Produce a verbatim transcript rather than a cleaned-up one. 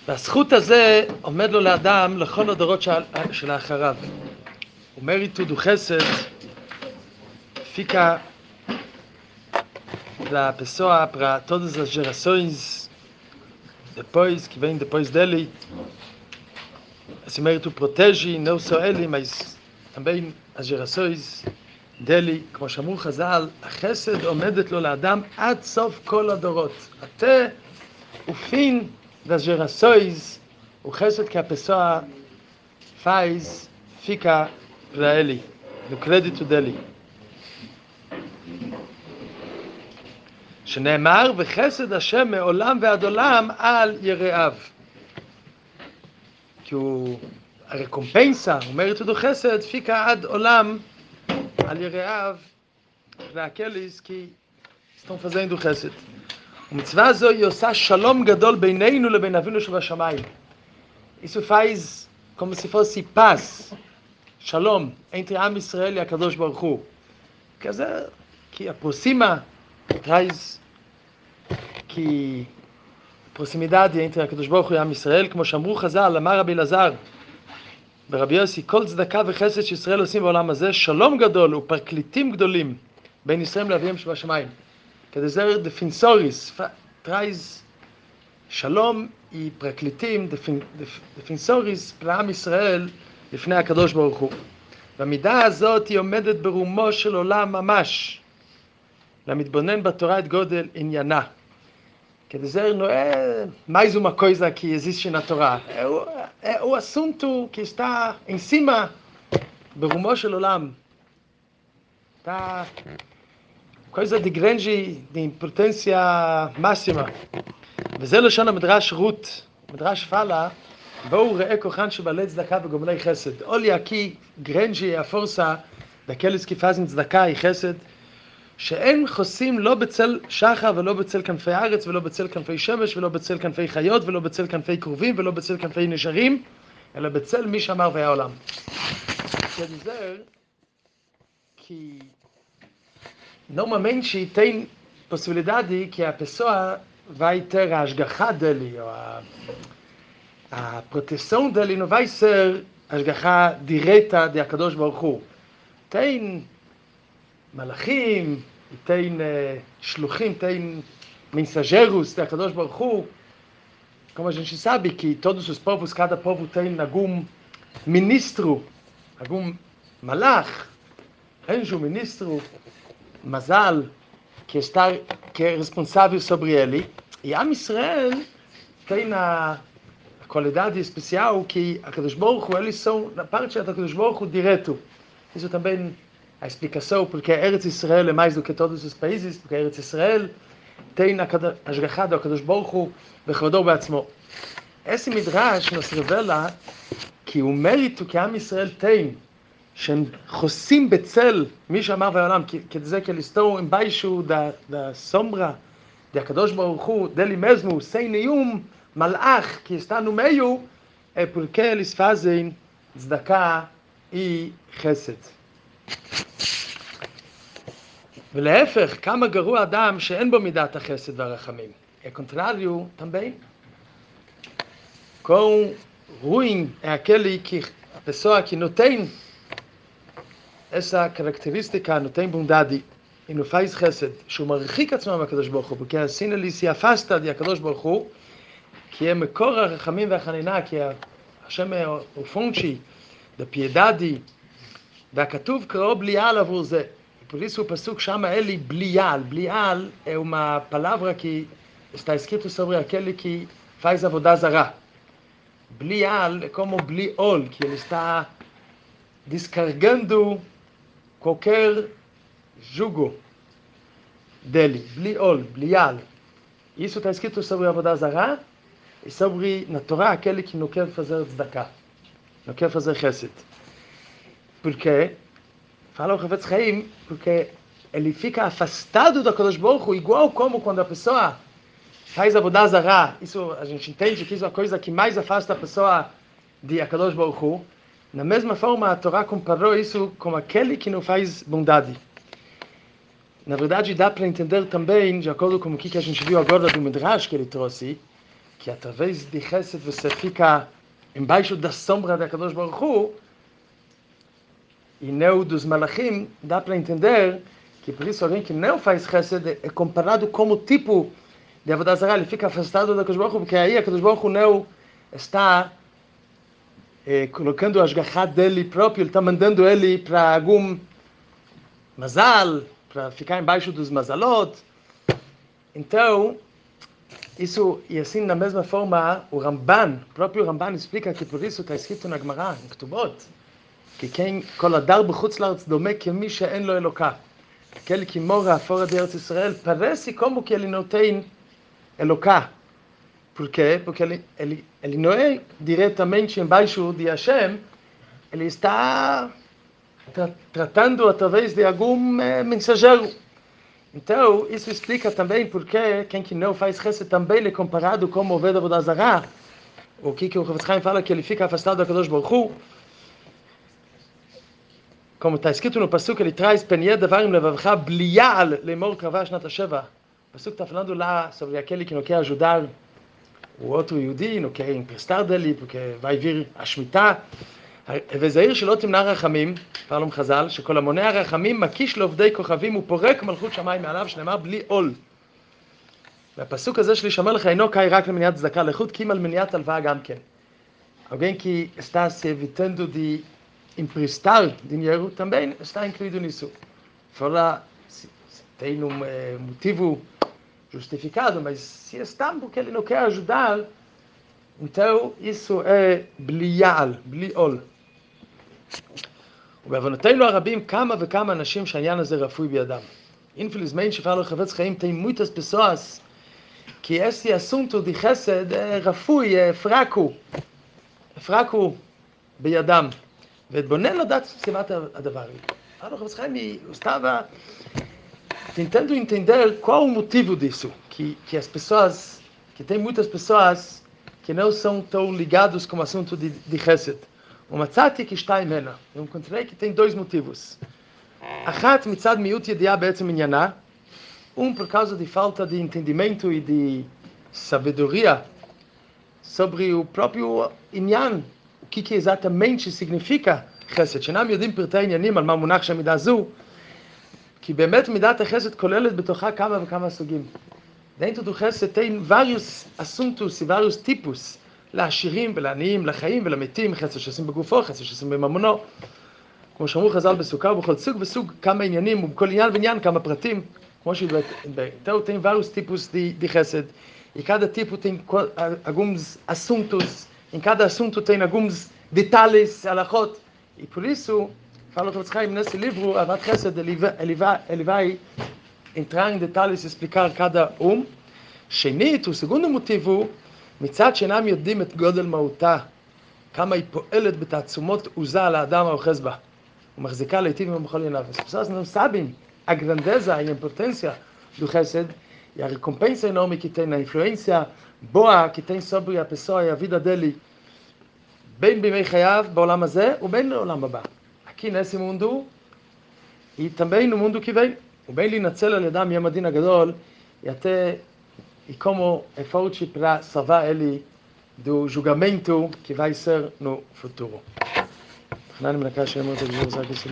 והזכות הזה עומד לו לאדם לכל הדורות של, של האחריו. ומריטו דו חסד, fica da pessoa para todas as gerações depois que vem depois dele. Esse mérito protege não só ele, mas também as gerações dele. Como chamou Chazal, a Chesed omedet lo לאדם עד סוף כל הדורות, até o fim das gerações. O Chesed que a pessoa faz fica para ele, no crédito dele. שנאמר וחסד השם מעולם ועד עולם על יראיו. כי הוא, הרקומפנסה, הוא מריטו דו חסד, פיקה עד עולם על יראיו, והקליס, כי סתום פזיין דו חסד. ומצווה זו היא עושה שלום גדול בינינו לבין אבינו שבשמיים. איסו פייז, כמו ספר סיפס, שלום, entre עם ישראל הקדוש ברוך הוא. כזה, כי הפרוסימה, traz que proximidade entre הקדוש ברוך הוא ועם ישראל, כמו שאמרו חז"ל, אמר רבי אלעזר ברבי יוסי, כל צדקה וחסד שישראל עושים בעולם הזה, שלום גדול ופרקליטים גדולים בין ישראל לאביהם שבשמיים. כדזר דפינסוריס, traz שלום היא פרקליטים דפינסוריס לעם ישראל לפני הקדוש ברוך הוא. והמידה הזאת היא עומדת ברומו של עולם ממש. למתבונן בתורה את גודל עניינה. כדזר נועה, mais uma coisa que existe na Torá. É o, é o assunto que está em cima ברומו של עולם. Tá coisa de grande, de importância máxima. וזה לשון המדרש רות. המדרש פאלה, בואו ראה כוחן שבעלי צדקה וגומלי חסד. Olha aqui, grande a força daqueles que fazem צדקה e חסד, שאין חוסים לא בצל שחר ולא בצל כנפי הארץ ולא בצל כנפי שמש ולא בצל כנפי חיות ולא בצל כנפי קרובים ולא בצל כנפי נשרים, אלא בצל מי שאמר והיה עולם. quer dizer que normalmente tem possibilidade que a pessoa vai ter a השגחה dele, ou a, a proteção dele não vai ser a השגחה direta de הקדוש ברוך הוא. tem מלאכים, tem uh, shluchim, tem mensageiros de Akadosh Baruch Hu. Como a gente sabe que todos os povos, cada povo tem algum ministro, algum malach, anjo, ministro, mazal, que está que é responsável sobre ele. E Am Israel tem a, a qualidade especial que Akadosh Baruch Hu, eles são na parte de Akadosh Baruch Hu direto. Isso também a explicação porque Eretz Israel é mais do que todos os países, porque Eretz Israel tem a השגחה do הקדוש ברוך הוא בכבודו ובעצמו. esse מדרש nos revela que o mérito que Am Israel tem, שהם חוסים בצל מי שאמר והעולם, quer dizer que eles estão embaixo da, da sombra de הקדוש ברוך הוא, dele mesmo, sem nenhum malach que está no meio, é porque eles fazem tzedakah e chesed. ולהפך, כמה גרוע אדם שאין בו מידת החסד והרחמים. É contrário também. Quão ruim é aquele que a pessoa que não tem essa característica, não tem bondade e não faz chesed, שהוא מרחיק עצמו מהקדוש ברוך הוא, porque assim ele se afasta de הקדוש ברוך הוא, que é מקור הרחמים והחנינה, que השם הוא fonte da piedade, והכתוב קראו בליעל עבור זה. Por isso o pasuk chama ele Blial. Blial é uma palavra que está escrito sobre aquele que faz avodah zará. Blial é como Bliol, que ele está descarregando qualquer jugo dele. Bliol, Blial. Isso está escrito sobre avodah zará e sobre na Torá aquele que não quer fazer tzedakah, não quer fazer chesed. Por quê? Fala o Chavetz Chaim, porque ele fica afastado do Akadosh Baruch Hu, igual como quando a pessoa faz avodah zará. Isso a gente entende que isso é a coisa que mais afasta a pessoa de Akadosh Baruch Hu. Na mesma forma, a Torá comparou isso com aquele que não faz bondade. Na verdade, dá para entender também, de acordo com o que a gente viu agora do Midrash que ele trouxe, כי através de chesed você fica embaixo da sombra da Kadosh Baruch Hu, e não dos malachim, dá para entender que por isso alguém que não faz chesed é comparado como tipo de Avodah Zarah, ele fica afastado da Kadosh Baruch Hu, porque aí a Kadosh Baruch Hu não está eh, colocando o ashgachá dele próprio, ele está mandando ele para algum mazal, para ficar embaixo dos mazalot. Então, isso, e assim, da mesma forma, o Ramban, o próprio Ramban explica que por isso está escrito na Gemara, em Ketubot, que quem כל הדר בחוץ לארץ דומה כמי שאין לו אלוקה. aquele que mora fora de Eretz Israel parece como que ele não tem אלוקה. Por quê? Porque ele, ele, ele não é diretamente embaixo de Hashem, ele está tra tratando através de algum eh, mensageiro. Então, isso explica também porque quem que não faz chesed também é comparado como o Oved Avodah Zarah. O que que o Chofetz Chaim fala que ele fica afastado da Kadosh Baruch Hu. Como está escrito no Pasuk, ele traz Penye Devarim Levavcha Bliyal Lemor Kavah Shnat Hasheva. O Pasuk está falando lá sobre aquele que não quer ajudar o outro Yehudi, não quer emprestar dele, porque vai vir a Shemitah. וזהיר שלא תמנע רחמים, פעלום חז"ל, שכל המונע רחמים מקיש לעובדי כוכבים ופורק מלכות שמיים מעליו, שנאמר בלי עול. והפסוק הזה של ישמר לך אינו קאי רק למניעת צדקה, לחוד קים על מניעת הלוואה גם כן. Alguém que está se evitando de emprestar dinheiro também está incluído nisso. Fora, se, se tem um é, motivo justificado, mas se está porque ele não quer ajudar, então isso é בליעל, בלי עול. ובעוונותינו הרבים כמה וכמה אנשים שהעניין הזה רפוי בידם. Infelizmente, fala o Chofetz Chaim, tem muitas pessoas que esse assunto de chesed é rafui, é fraco, é fraco בידם. והתבונן לדעת סיבת הדבר. Fala o Chofetz Chaim, estava tentando entender qual o motivo disso, que, que as pessoas, que tem muitas pessoas que não são tão ligados com o assunto de, de chesed. ומצאתי כי שתיים הנה. eu encontrei que tem dois motivos. אחת מצד מיעוט ידיעה בעצם עניינה, um por causa de falta de entendimento e de sabedoria sobre o próprio עניין, o que, que exatamente significa chesed. שאינם יודעים פרטי עניינים על מה מונח שם מידה זו, כי באמת מידת החסד כוללת בתוכה כמה וכמה סוגים. Dentro do chesed tem vários assuntos e vários tipos, לעשירים ולעניים, לחיים ולמתים, חסד שעושים בגופו, חסד שעושים בממונו. כמו שאמרו חז"ל בסוכה ובכל סוג וסוג כמה עניינים, ובכל עניין ועניין כמה פרטים. כמו שבתאו tem vários tipos de, de chesed. E cada tipo tem alguns assuntos, em cada assunto tem alguns detalhes, alachot. E por isso, fala o Chofetz Chaim nesse livro, Avat Chesed, ele vai, ele vai, ele vai entrar em detalhes e explicar cada um. שנית, o segundo motivo, מצד שאינם יודעים את גודל מהותה, כמה היא פועלת בתעצומות תעוזה על האדם האוחז בה, ומחזיקה לעתים ובכל עיניו. As pessoas não sabem a grandeza e a importância do chesed e a recompensa enorme que tem na influência boa que tem sobre a pessoa e a vida dele, בין בימי חייו בעולם הזה ובין לעולם הבא. aqui nesse mundo e também no mundo que vem. ובין להינצל על ידם יום הדין הגדול, e até e como é forte para salvar ele do julgamento que vai ser no futuro.